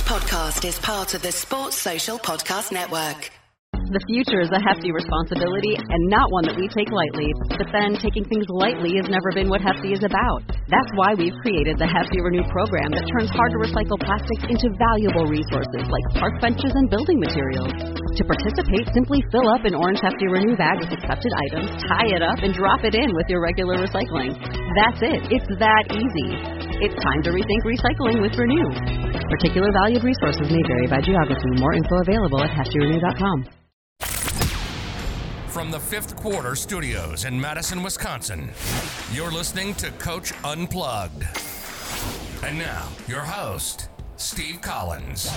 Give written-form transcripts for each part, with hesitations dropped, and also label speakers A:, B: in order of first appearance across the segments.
A: podcast is part of the Sports Social Podcast Network.
B: The future is a hefty responsibility and not one that we take lightly. But then taking things lightly has never been what Hefty is about. That's why we've created the Hefty Renew program that turns hard-to-recycle plastics into valuable resources like park benches and building materials. To participate, simply fill up an orange Hefty Renew bag with accepted items, tie it up, and drop it in with your regular recycling. That's it. It's that easy. It's time to rethink recycling with Renew. Particular valued resources may vary by geography. More info available at heftyrenew.com.
C: From the Fifth Quarter Studios in Madison, Wisconsin, you're listening to Coach Unplugged. And now, your host, Steve Collins.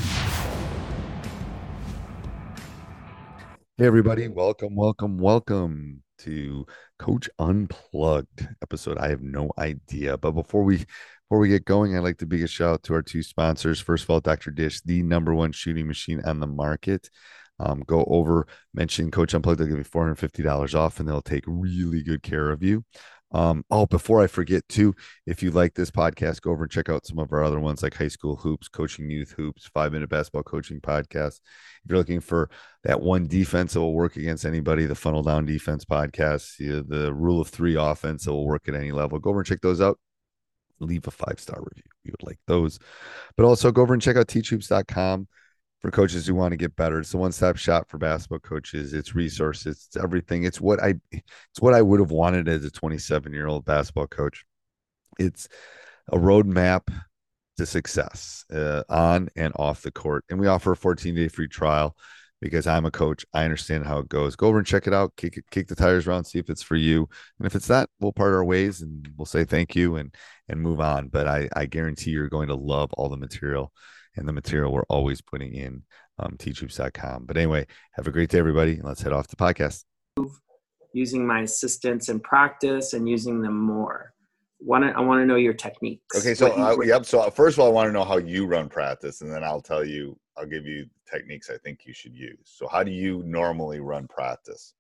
D: Hey, everybody. Welcome to Coach Unplugged episode. I have no idea. But before we get going, I'd like to big a shout out to our two sponsors. First of all, Dr. Dish, the number one shooting machine on the market. Go over, mention Coach Unplugged. They'll give you $450 off, and they'll take really good care of you. Before I forget too, if you like this podcast, go over and check out some of our other ones like High School Hoops, Coaching Youth Hoops, 5-Minute Basketball Coaching Podcast. If you're looking for that one defense that will work against anybody, the Funnel Down Defense Podcast, the Rule of 3 offense that will work at any level, go over and check those out. Leave a 5-star review. We would like those. But also go over and check out teachhoops.com. For coaches who want to get better. It's the one-stop shop for basketball coaches. It's resources. It's everything. It's what I would have wanted as a 27-year-old basketball coach. It's a roadmap to success on and off the court. And we offer a 14-day free trial because I'm a coach. I understand how it goes. Go over and check it out. Kick the tires around, see if it's for you. And if it's not, we'll part our ways and we'll say thank you and move on. But I guarantee you're going to love all the material. And the material we're always putting in teachhoops.com. But anyway, have a great day, everybody. Let's head off the podcast.
E: Using my assistants in practice and using them more. I want to know your techniques.
D: Okay, so So first of all, I want to know how you run practice, and then I'll give you techniques I think you should use. So how do you normally run practice?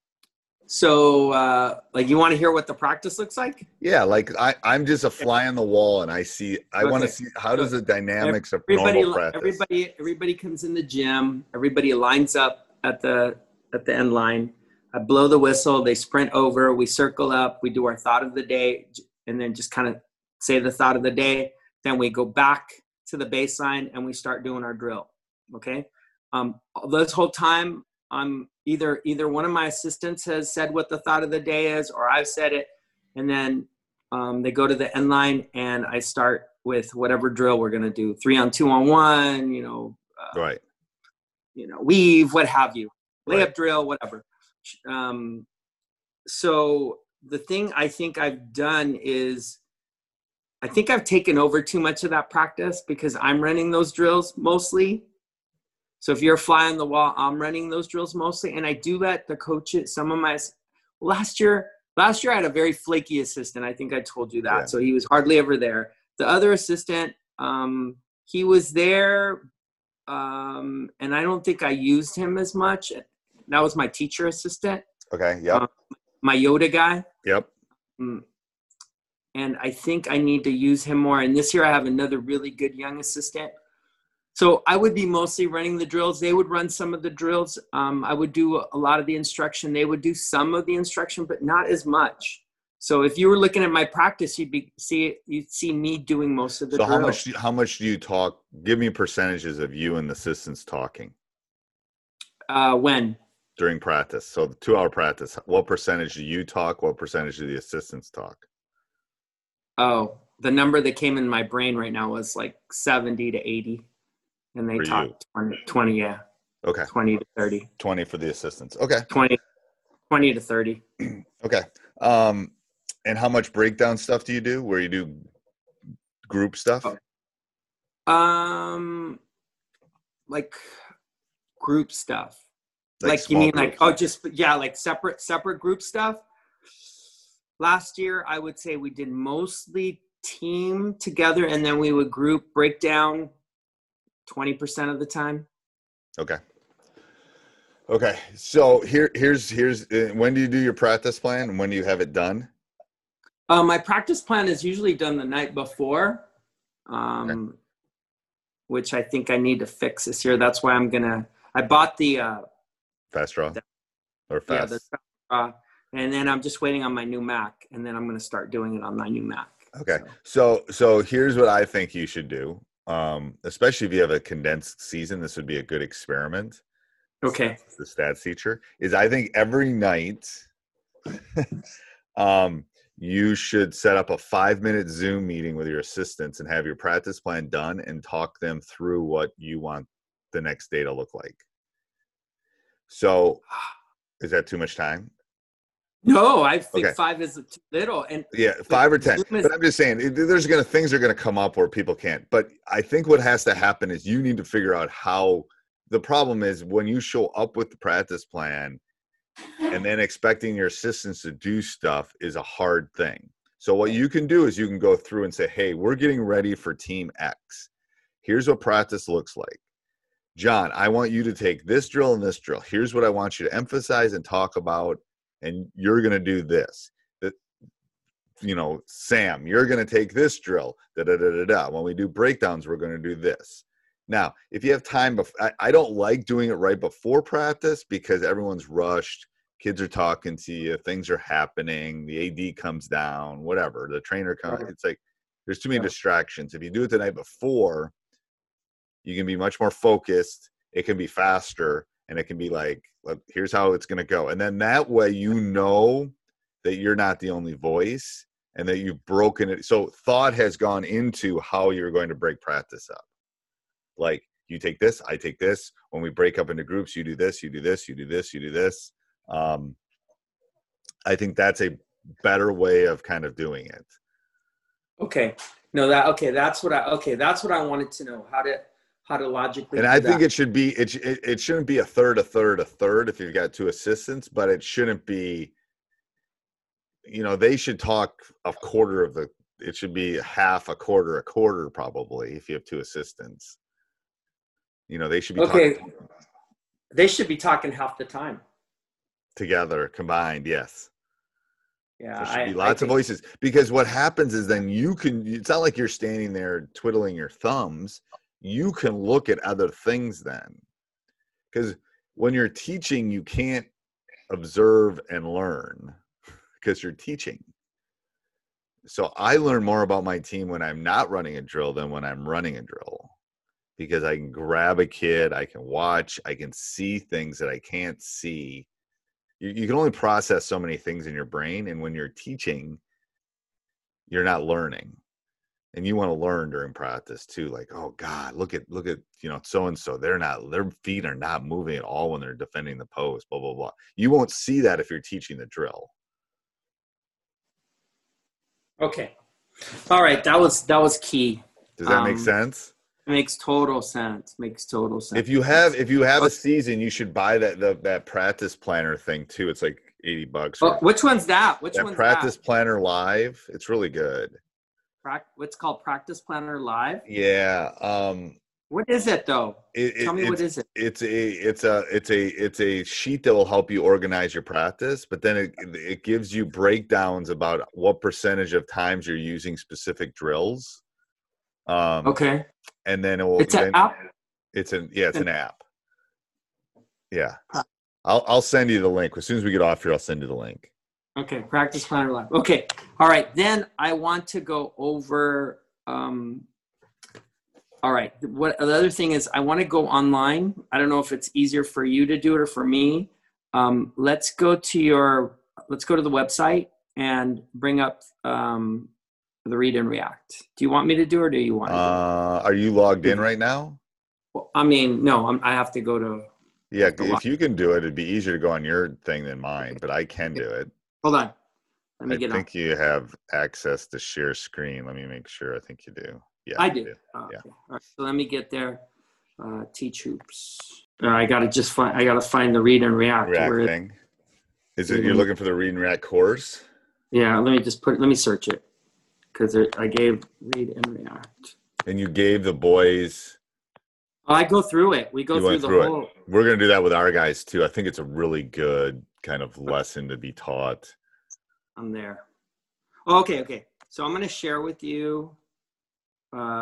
E: So, you want to hear what the practice looks like?
D: Yeah, I'm just a fly on the wall, and I want to see how does the dynamics of normal practice.
E: Everybody comes in the gym. Everybody lines up at the end line. I blow the whistle. They sprint over. We circle up. We do our thought of the day, and then just kind of say the thought of the day. Then we go back to the baseline, and we start doing our drill. Okay. This whole time, I'm either one of my assistants has said what the thought of the day is, or I've said it, and then they go to the end line, and I start with whatever drill we're going to do, 3-on, 2-on-1,
D: right,
E: weave, what have you, layup
D: right.
E: Drill, whatever. So the thing I think I've done is I think I've taken over too much of that practice because I'm running those drills mostly. So if you're a fly on the wall, I'm running those drills mostly. And I do let the coaches, last year I had a very flaky assistant. I think I told you that. Yeah. So he was hardly ever there. The other assistant, he was there. And I don't think I used him as much. That was my teacher assistant.
D: Okay. Yep.
E: My Yoda guy.
D: Yep.
E: And I think I need to use him more. And this year I have another really good young assistant. So I would be mostly running the drills. They would run some of the drills. I would do a lot of the instruction. They would do some of the instruction, but not as much. So if you were looking at my practice, you'd see me doing most of the drills.
D: So how much do you talk? Give me percentages of you and the assistants talking.
E: When?
D: During practice. So the 2-hour practice, what percentage do you talk? What percentage do the assistants talk?
E: Oh, the number that came in my brain right now was like 70 to 80. And they talked 20, yeah.
D: Okay.
E: 20 to 30.
D: 20 for the assistants. Okay.
E: 20 to 30.
D: Okay. And how much breakdown stuff do you do? Where you do group stuff?
E: Like group stuff.
D: Like
E: you mean
D: groups.
E: Like separate group stuff. Last year, I would say we did mostly team together, and then we would group breakdown 20% of the time.
D: Okay. So here's when do you do your practice plan and when do you have it done?
E: My practice plan is usually done the night before. Okay. which I think I need to fix this year. That's why I bought the
D: Fast Draw or Fast.
E: Yeah, and then I'm just waiting on my new Mac, and then I'm going to start doing it on my new Mac.
D: Okay. So here's what I think you should do. Especially if you have a condensed season, this would be a good experiment.
E: Okay.
D: The stats teacher is, I think every night, you should set up a 5-minute Zoom meeting with your assistants and have your practice plan done and talk them through what you want the next day to look like. So is that too much time?
E: No, I think 5 is too little. And
D: yeah, 5 or 10. But I'm just saying, things are gonna come up where people can't. But I think what has to happen is you need to figure out how. The problem is when you show up with the practice plan and then expecting your assistants to do stuff is a hard thing. So what you can do is you can go through and say, hey, we're getting ready for team X. Here's what practice looks like. John, I want you to take this drill and this drill. Here's what I want you to emphasize and talk about, and you're going to do this. Sam, you're going to take this drill. When we do breakdowns, we're going to do this. Now, if you have time, I don't like doing it right before practice because everyone's rushed. Kids are talking to you. Things are happening. The AD comes down, whatever. The trainer comes. Right. It's like there's too many distractions. If you do it the night before, you can be much more focused. It can be faster, and it can be like, here's how it's going to go. And then that way you know that you're not the only voice and that you've broken it. So thought has gone into how you're going to break practice up. Like, you take this, I take this. When we break up into groups, you do this, you do this, you do this, you do this. I think that's a better way of kind of doing it.
E: Okay. No, that's what I wanted to know. How to logically.
D: And I think it should be, it shouldn't be a third if you've got 2 assistants, but it shouldn't be, they should talk a quarter of it should be half, a quarter probably if you have 2 assistants. They should be talking.
E: They should be talking half the time.
D: Together, combined, yes.
E: Yeah,
D: there should be lots of voices, because what happens is then it's not like you're standing there twiddling your thumbs. You can look at other things then. Because when you're teaching, you can't observe and learn because you're teaching. So I learn more about my team when I'm not running a drill than when I'm running a drill. Because I can grab a kid, I can watch, I can see things that I can't see. You can only process so many things in your brain, and when you're teaching, you're not learning. And you want to learn during practice too. Like, oh God, look at so and so. Their feet are not moving at all when they're defending the post. Blah blah blah. You won't see that if you're teaching the drill.
E: Okay, all right. That was key.
D: Does that make sense?
E: Makes total sense. If
D: you have a season, you should buy that practice planner thing too. It's like $80.
E: Oh, which one's that?
D: Practice Planner Live. It's really good.
E: What's called Practice Planner Live?
D: Yeah.
E: What is it though? Tell me what is it?
D: It's a sheet that will help you organize your practice, but then it gives you breakdowns about what percentage of times you're using specific drills.
E: Okay.
D: And then
E: it's an app.
D: It's an app. Yeah. I'll send you the link as soon as we get off here. I'll send you the link.
E: Okay, Practice Planner Live. Okay, all right. Then I want to go over. All right. What the other thing is, I want to go online. I don't know if it's easier for you to do it or for me. Let's go to the website and bring up the Read and React. Do you want me to do it, or do you want to do it?
D: Are you logged in right now?
E: Well, I mean, no, I have to go to.
D: Yeah, if you can do it, it'd be easier to go on your thing than mine, but I can do it.
E: Hold on. Let me get on.
D: I think you have access to share screen. Let me make sure. I think you do. Yeah,
E: I do.
D: Yeah.
E: Okay. All right. So let me get there. Teach hoops. I got to find the Read and React.
D: Thing. Is it you're looking for the Read and React course?
E: Yeah. Let me search it. Because I gave Read and React.
D: And you gave the boys.
E: Oh, I go through it. We go through the whole.
D: We're going to do that with our guys too. I think it's a really good kind of lesson to be taught.
E: I'm there. Oh, okay. So I'm going to share with you what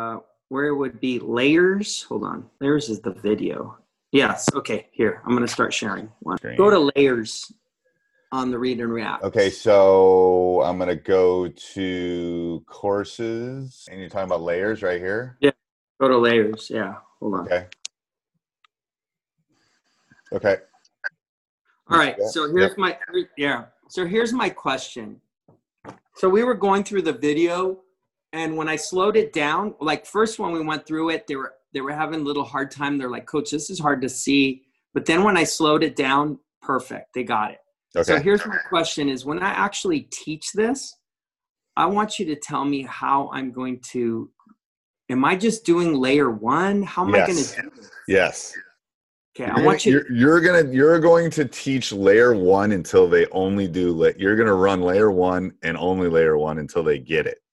E: where it would be layers. Hold on. Layers is the video. Yes. Okay. Here, I'm going to start sharing one.
D: Great.
E: Go to layers on the Read and React.
D: Okay, so I'm going to go to courses, and you're talking about layers right here?
E: Yeah. Go to layers. Yeah. Hold on.
D: Okay. Okay.
E: All right. So here's So here's my question. So we were going through the video, and when I slowed it down, like first when we went through it, they were having a little hard time. They're like, Coach, this is hard to see. But then when I slowed it down, perfect. They got it. Okay. So here's my question is, when I actually teach this, I want you to tell me how I'm going to, am I just doing layer one? How am I going to do this?
D: Yes.
E: Okay, I want you.
D: You're going to teach layer one until they only do. You're going to run layer one and only layer one until they get it.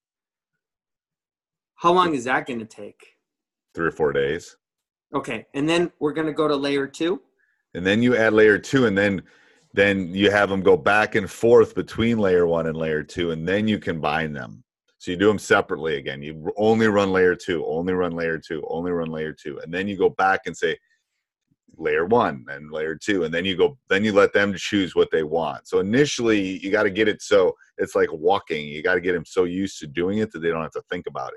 E: How long is that going to take?
D: 3 or 4 days.
E: Okay, and then we're going to go to layer two.
D: And then you add layer two, and then you have them go back and forth between layer one and layer two, and then you combine them. So you do them separately again. You only run layer two, only run layer two, only run layer two, and then you go back and say layer one and layer two, and then you let them choose what they want. So initially you got to get it so it's like walking. You got to get them so used to doing it that they don't have to think about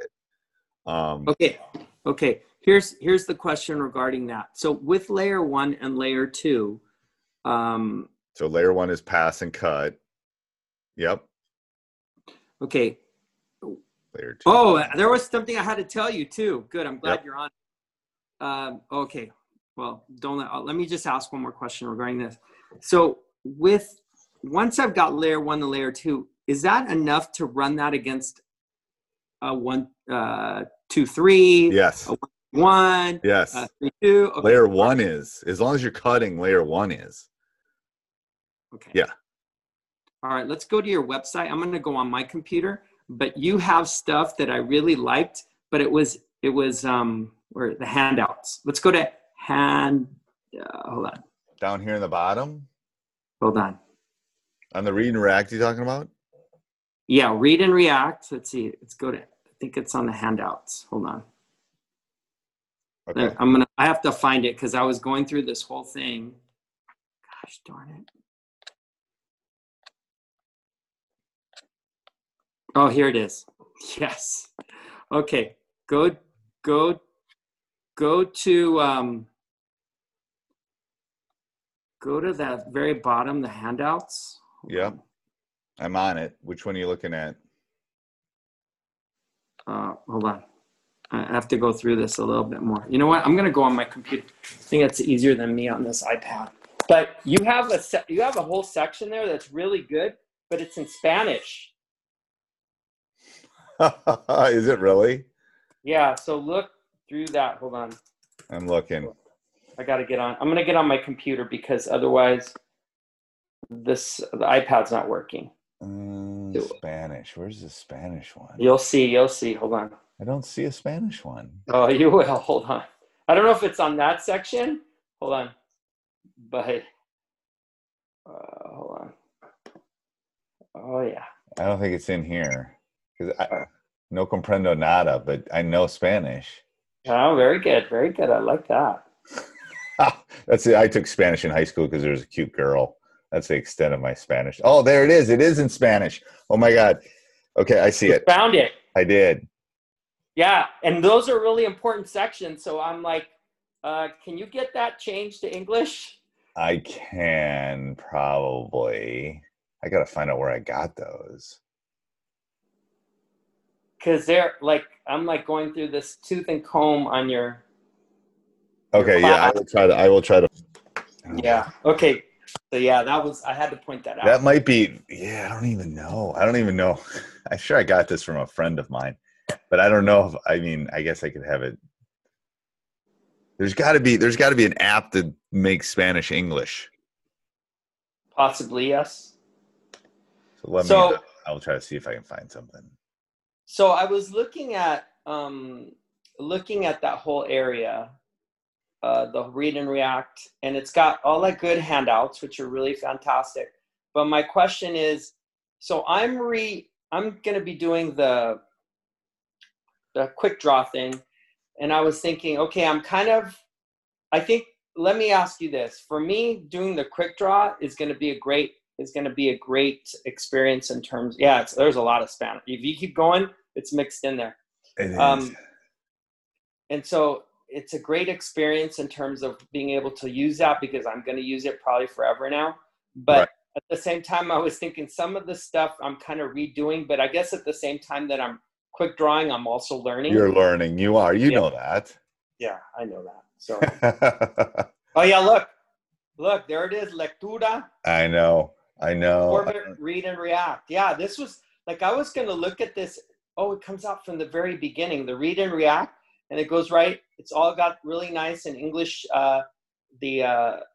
D: it.
E: Okay. Here's the question regarding that. So with layer one and layer two,
D: so layer one is pass and cut. Yep.
E: Okay.
D: Layer two.
E: Oh, there was something I had to tell you too. Good. I'm glad you're on. Okay. Well, let me just ask one more question regarding this. So once I've got layer one and layer two, is that enough to run that against a 1, 2, 3?
D: Yes.
E: A 1.
D: Yes.
E: 3, 2. Okay.
D: Layer one is, as long as you're cutting, layer one is.
E: Okay.
D: Yeah.
E: All right. Let's go to your website. I'm going to go on my computer, but you have stuff that I really liked, but it was where the handouts. Let's go to hold on.
D: Down here in the bottom?
E: Hold on.
D: On the Read and React you talking about?
E: Yeah, Read and React. Let's see. Let's go to, I think it's on the handouts. Hold on.
D: Okay.
E: I have to find it because I was going through this whole thing. Gosh darn it. Oh, here it is. Yes. Okay. Go to go to that very bottom, the handouts.
D: Yep. I'm on it. Which one are you looking at?
E: Hold on. I have to go through this a little bit more. You know what? I'm going to go on my computer. I think that's easier than me on this iPad. But you have a whole section there that's really good, but it's in Spanish.
D: Is it really?
E: Yeah. So look through that. Hold on.
D: I'm looking.
E: I got to get on. I'm going to get on my computer because otherwise the iPad's not working.
D: Spanish. Where's the Spanish one?
E: You'll see. Hold on.
D: I don't see a Spanish one.
E: Oh, you will. Hold on. I don't know if it's on that section. Hold on. But hold on. Oh, yeah.
D: I don't think it's in here. Because no comprendo nada, but I know Spanish.
E: Oh, very good. Very good. I like that.
D: That's it. I took Spanish in high school because there was a cute girl. That's the extent of my Spanish. Oh, there it is. It is in Spanish. Oh, my God. Okay, I see it.
E: Found it.
D: I did.
E: Yeah, and those are really important sections. So I'm like, can you get that changed to English?
D: I can probably. I got to find out where I got those.
E: Because they're like, I'm like going through this tooth and comb on your.
D: Okay, yeah, I will try to.
E: Yeah. Okay. So yeah, I had to point that out.
D: That might be. Yeah, I don't even know. I'm sure I got this from a friend of mine, but I don't know if. I guess I could have it. There's got to be an app that makes Spanish English.
E: Possibly, yes.
D: So I'll try to see if I can find something.
E: So I was looking at that whole area, the Read and React, and it's got all that good handouts, which are really fantastic. But my question is, so I'm going to be doing the quick draw thing, And I was thinking, okay, let me ask you this. For me, doing the quick draw is going to be a great experience in terms. Yeah, there's a lot of Spanish. If you keep going, it's mixed in there.
D: It is.
E: And so it's a great experience in terms of being able to use that, because I'm going to use it probably forever now. But at the same time, I was thinking some of the stuff I'm kind of redoing, but I guess at the same time that I'm quick drawing, I'm also learning.
D: You're learning. You are. You know that.
E: Yeah, I know that. So. Oh yeah, look, there it is. Lectura.
D: I know.
E: Torbit, read and react. Yeah, this was like, I was going to look at this. Oh, it comes out from the very beginning, the read and react, and it goes right. It's all got really nice in English. The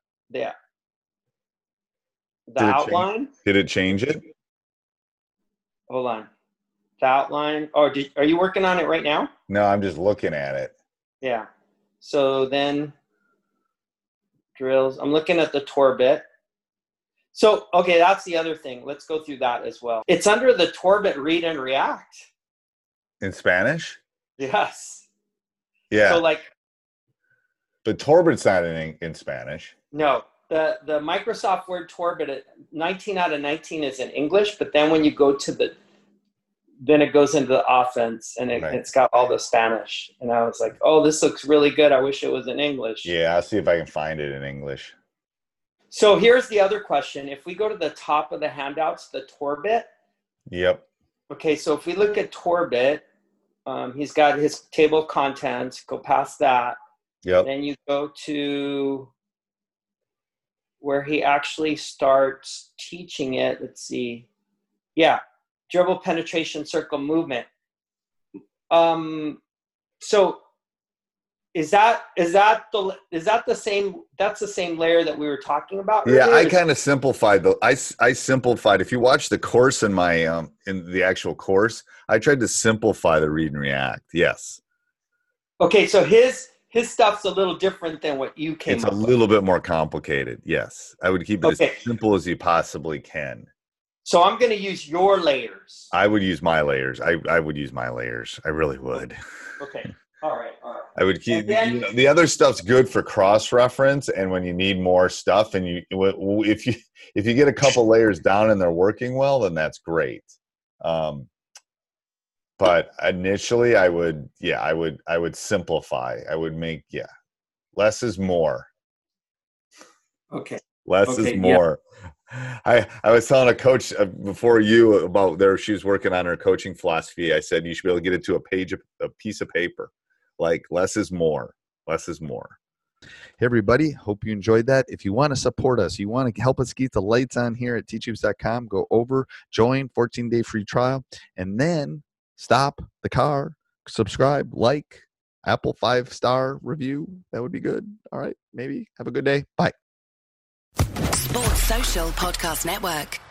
E: outline.
D: Did it change it?
E: Hold on. The outline. Oh, are you working on it right now?
D: No, I'm just looking at it.
E: Yeah. So then drills. I'm looking at the Torbit. So, okay, that's the other thing. Let's go through that as well. It's under the Torbit read and react.
D: In Spanish?
E: Yes.
D: Yeah.
E: So like.
D: But Torbit's not in Spanish.
E: No. The Microsoft Word Torbit, 19 out of 19 is in English, but then when you go to then it goes into the offense, and it's got all the Spanish. And I was like, oh, this looks really good. I wish it was in English.
D: Yeah, I'll see if I can find it in English.
E: So here's the other question. If we go to the top of the handouts, the Torbit.
D: Yep.
E: Okay, so if we look at Torbit, he's got his table of contents. Go past that.
D: Yep.
E: Then you go to where he actually starts teaching it. Let's see. Yeah. Dribble, penetration, circle, movement. So is that the same? That's the same layer that we were talking about earlier?
D: Yeah, I kind of simplified I simplified. If you watch the course in my in the actual course, I tried to simplify the read and react. Yes. Okay,
E: so his stuff's a little different than what you came up with.
D: It's a little bit more complicated. Yes, I would keep it as simple as you possibly can.
E: So I'm going to use your layers.
D: I would use my layers. I would use my layers. I really would.
E: Okay. All right.
D: I would keep the other stuff's good for cross reference, and when you need more stuff, and if you get a couple layers down and they're working well, then that's great. But initially, I would simplify. I would make less is more.
E: Okay.
D: Less is more. I was telling a coach before you about she was working on her coaching philosophy. I said you should be able to get it to a piece of paper. Like less is more. Less is more. Hey everybody, hope you enjoyed that. If you want to support us, you want to help us keep the lights on here at teachhoops.com, go over, join, 14-day free trial, and then stop the car, subscribe, like, Apple 5-star review. That would be good. All right, maybe. Have a good day. Bye.
A: Sports Social Podcast Network.